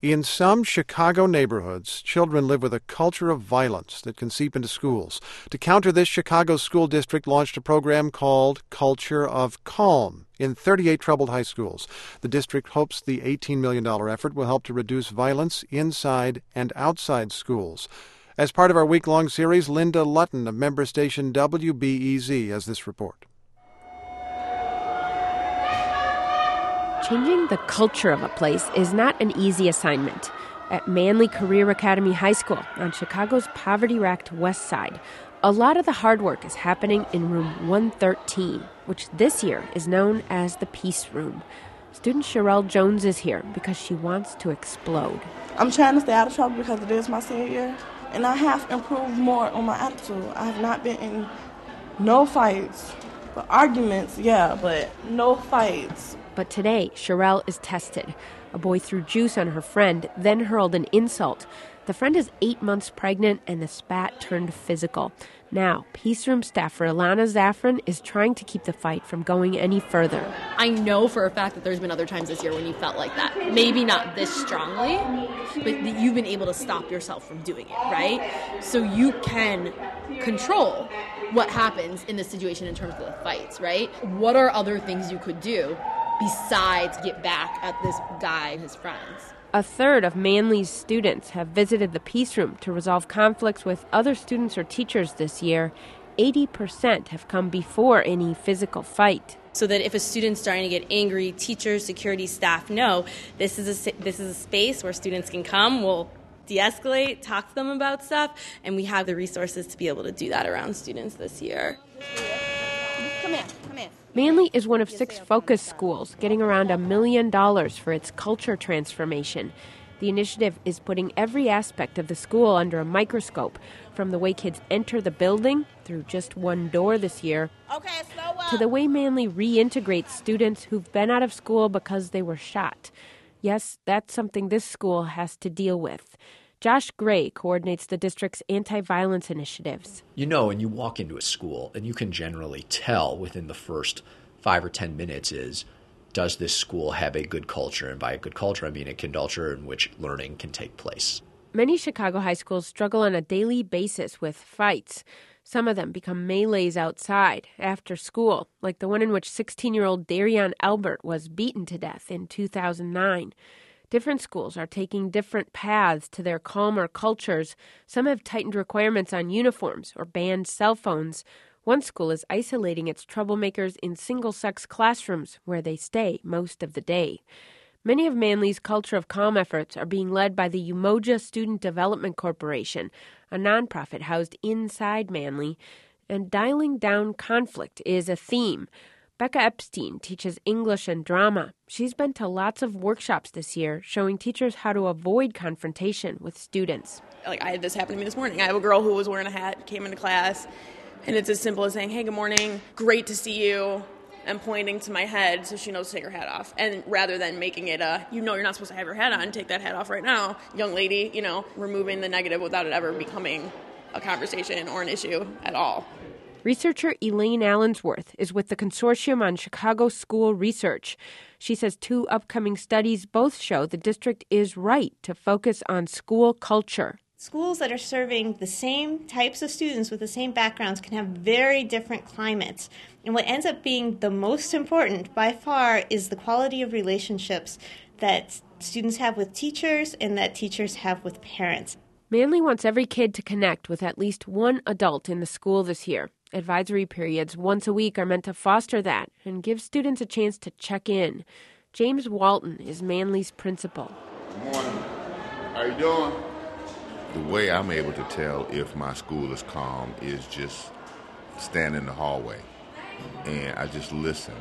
In some Chicago neighborhoods, children live with a culture of violence that can seep into schools. To counter this, Chicago's school district launched a program called Culture of Calm in 38 troubled high schools. The district hopes the $18 million effort will help to reduce violence inside and outside schools. As part of our week-long series, Linda Lutton of member station WBEZ has this report. Changing the culture of a place is not an easy assignment. At Manly Career Academy High School on Chicago's poverty-racked west side, a lot of the hard work is happening in room 113, which this year is known as the Peace Room. Student Sherelle Jones is here because she wants to explode. I'm trying to stay out of trouble because it is my senior year, and I have improved more on my attitude. I have not been in no fights, but arguments, yeah, but no fights. But today, Sherelle is tested. A boy threw juice on her friend, then hurled an insult. The friend is 8 months pregnant, and the spat turned physical. Now, Peace Room staffer Ilana Zaffron is trying to keep the fight from going any further. I know for a fact that there's been other times this year when you felt like that. Maybe not this strongly, but you've been able to stop yourself from doing it, right? So you can control what happens in this situation in terms of the fights, right? What are other things you could do besides get back at this guy and his friends? A third of Manly's students have visited the Peace Room to resolve conflicts with other students or teachers this year. 80% have come before any physical fight. So that if a student's starting to get angry, teachers, security staff know this is a space where students can come. We'll de-escalate, talk to them about stuff, and we have the resources to be able to do that around students this year. Come here. Manly is one of 6 focus schools, getting around $1 million for its culture transformation. The initiative is putting every aspect of the school under a microscope, from the way kids enter the building, through just one door this year, to the way Manly reintegrates students who've been out of school because they were shot. Yes, that's something this school has to deal with. Josh Gray coordinates the district's anti-violence initiatives. You know, and you walk into a school, and you can generally tell within the first 5 or 10 minutes does this school have a good culture? And by a good culture, I mean a culture in which learning can take place. Many Chicago high schools struggle on a daily basis with fights. Some of them become melees outside, after school, like the one in which 16-year-old Darion Albert was beaten to death in 2009. Different schools are taking different paths to their calmer cultures. Some have tightened requirements on uniforms or banned cell phones. One school is isolating its troublemakers in single-sex classrooms where they stay most of the day. Many of Manly's Culture of Calm efforts are being led by the Umoja Student Development Corporation, a nonprofit housed inside Manly. And dialing down conflict is a theme. Becca Epstein teaches English and drama. She's been to lots of workshops this year showing teachers how to avoid confrontation with students. Like, I had this happen to me this morning. I have a girl who was wearing a hat, came into class, and it's as simple as saying, "Hey, good morning, great to see you," and pointing to my head so she knows to take her hat off. And rather than making it you're not supposed to have your hat on, take that hat off right now, young lady, removing the negative without it ever becoming a conversation or an issue at all. Researcher Elaine Allensworth is with the Consortium on Chicago School Research. She says 2 upcoming studies both show the district is right to focus on school culture. Schools that are serving the same types of students with the same backgrounds can have very different climates. And what ends up being the most important by far is the quality of relationships that students have with teachers and that teachers have with parents. Manly wants every kid to connect with at least one adult in the school this year. Advisory periods once a week are meant to foster that and give students a chance to check in. James Walton is Manly's principal. Good morning. How you doing? The way I'm able to tell if my school is calm is just stand in the hallway and I just listen.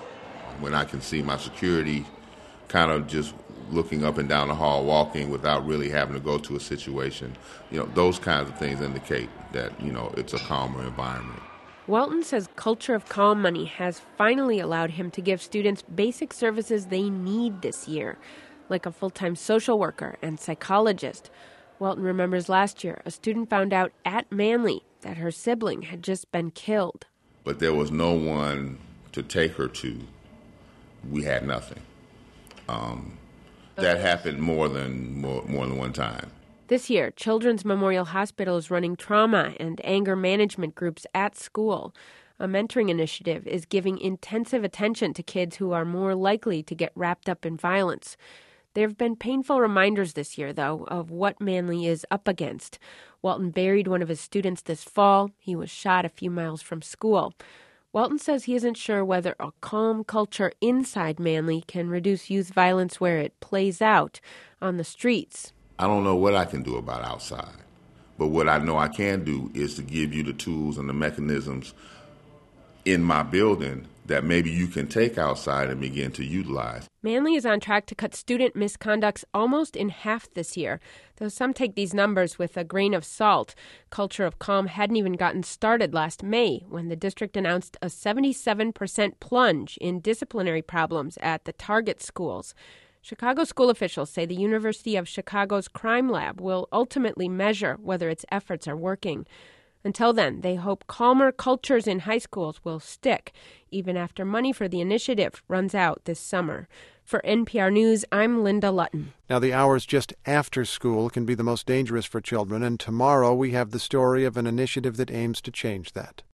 When I can see my security kind of just looking up and down the hall, walking without really having to go to a situation, those kinds of things indicate that, it's a calmer environment. Walton says Culture of Calm money has finally allowed him to give students basic services they need this year, like a full-time social worker and psychologist. Walton remembers last year a student found out at Manly that her sibling had just been killed. But there was no one to take her to. We had nothing. That happened more than one time. This year, Children's Memorial Hospital is running trauma and anger management groups at school. A mentoring initiative is giving intensive attention to kids who are more likely to get wrapped up in violence. There have been painful reminders this year, though, of what Manly is up against. Walton buried one of his students this fall. He was shot a few miles from school. Walton says he isn't sure whether a calm culture inside Manly can reduce youth violence where it plays out on the streets. I don't know what I can do about outside, but what I know I can do is to give you the tools and the mechanisms in my building that maybe you can take outside and begin to utilize. Manly is on track to cut student misconducts almost in half this year, though some take these numbers with a grain of salt. Culture of Calm hadn't even gotten started last May when the district announced a 77% plunge in disciplinary problems at the target schools. Chicago school officials say the University of Chicago's crime lab will ultimately measure whether its efforts are working. Until then, they hope calmer cultures in high schools will stick, even after money for the initiative runs out this summer. For NPR News, I'm Linda Lutton. Now, the hours just after school can be the most dangerous for children, and tomorrow we have the story of an initiative that aims to change that.